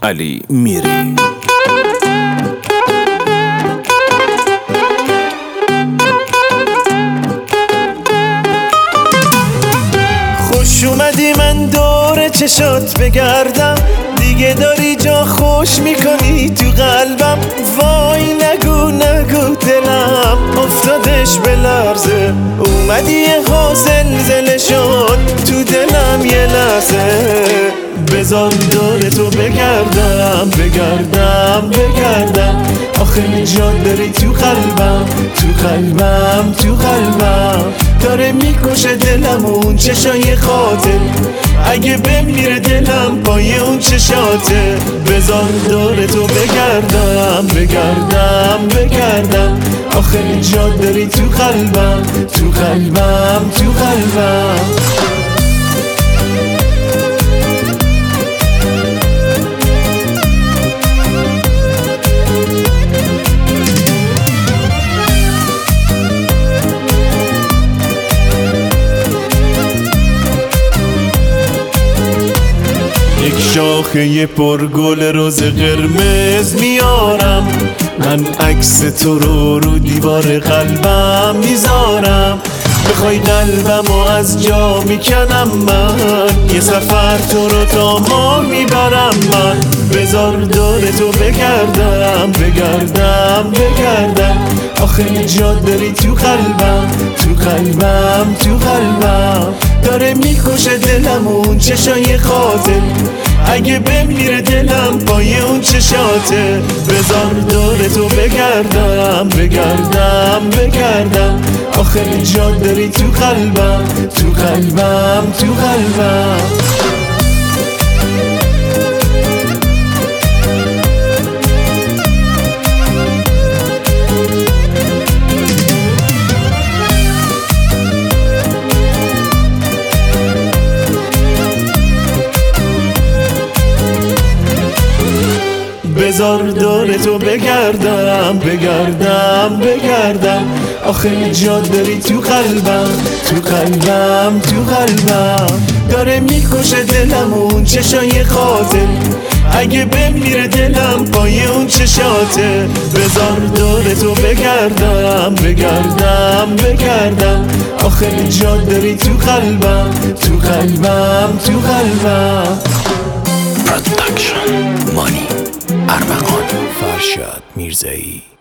علی میری. خوش اومدی من دور چشات بگردم، دیگه داری جا خوش میکنی تو قلبم. وای نگو نگو دلم افتادش به لرزه، اومدی یه ها زلزله شد تو دلم یه لحظه. بذار دور تو بگردم بگردم بگردم، آخه جا داری تو قلبم تو قلبم تو قلبم. داره میکشه دلم اون چشای خاطر، اگه بمیره دلم پای اون چشاته. بذار دور تو بگردم بگردم بگردم، آخه جا داری تو قلبم تو قلبم تو قلبم. یک شاخه پرگل روز قرمز میارم، من عکس تو رو دیوار قلبم میذارم. بخوای قلبمو از جا میکنم من، یه سفر تو رو تا ما میبرم من. بذار دور تو بگردم بگردم بگردم، آخه جا داری تو قلبم تو قلبم تو قلبم. داره میکشه دلم اون چشای خاطر، اگه بمیره دلم پای اون چشاته. بذار دور تو بگردم بگردم بگردم، آخه جا داری تو قلبم تو قلبم تو قلبم. بذار دور تو بگردم بگردم بگردم، آخه جا داری تو قلبم تو قلبم تو قلبم. داره میکشه دلم اون چشای خاطر، اگه بمیره دلم پای اون چشاته. بذار دور تو بگردم بگردم بگردم، آخه جا داری تو قلبم تو قلبم تو قلبم. پروداکشن مانی ارمغان فرشاد میرزایی.